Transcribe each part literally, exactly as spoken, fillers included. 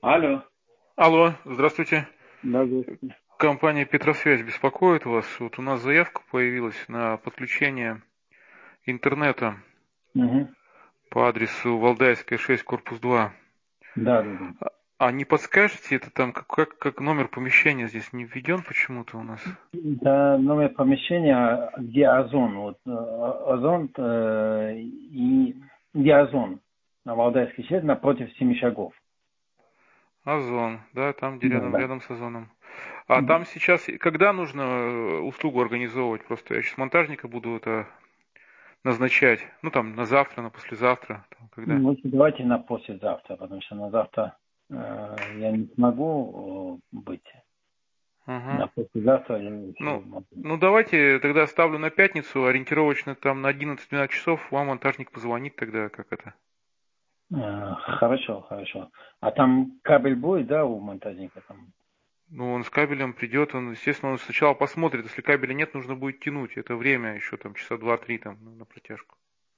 Алло. Алло, здравствуйте. Да, здравствуйте. Компания Петросвязь беспокоит вас. Вот у нас заявка появилась на подключение интернета Мгм. по адресу Валдайская, шесть, корпус два. Да, да, да. А а не подскажете, это там как, как, как номер помещения здесь не введен почему-то у нас? Да, новое помещение, где Озон. Вот э, Озон э, и где Озон на Валдайской шесть напротив Семи шагов. Озон, да, там где Да, рядом, да. рядом с Озоном. А там сейчас, когда нужно э, услугу организовывать? Просто я сейчас монтажника буду это назначать. Ну там на завтра, на послезавтра, там, когда? Ну, давайте на послезавтра, потому что на завтра э, я не смогу э, быть. Ага. На послезавтра я еще Ну, могу. ну давайте тогда ставлю на пятницу, ориентировочно там на одиннадцать-двенадцать часов вам монтажник позвонит тогда, как это. Э, хорошо, хорошо. А там кабель будет, да, у монтажника там? Ну, он с кабелем придет, он, естественно, он сначала посмотрит, если кабеля нет, нужно будет тянуть. Это время еще там часа два-три там ну, на протяжку.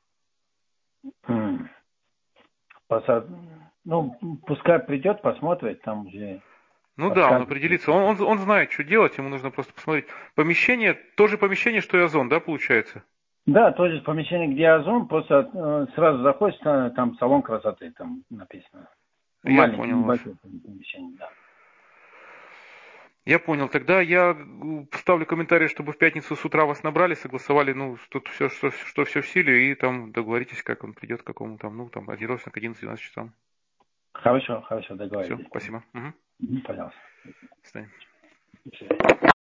М. Поса- Ну, пускай придет, посмотрит, там уже Ну да, он подскажет. определится. Он, он, он знает, что делать, ему нужно просто посмотреть. Помещение, то же помещение, что и Озон, да, получается? Да, тоже помещение, где Озон, просто э, сразу заходишь, э, там салон красоты, там написано. Я Маленький, понял вас. небольшое помещение, да. Я понял. Тогда я г- вставлю комментарий, чтобы в пятницу с утра вас набрали, согласовали, ну, тут все, что, что все в силе, и там договоритесь, как он придет, к какому там, ну, там, ориентировочно к одиннадцати-двенадцати часам. Хорошо, хорошо, Все, договорились. спасибо. Мгм. Мгм, пожалуйста. До свидания. До свидания.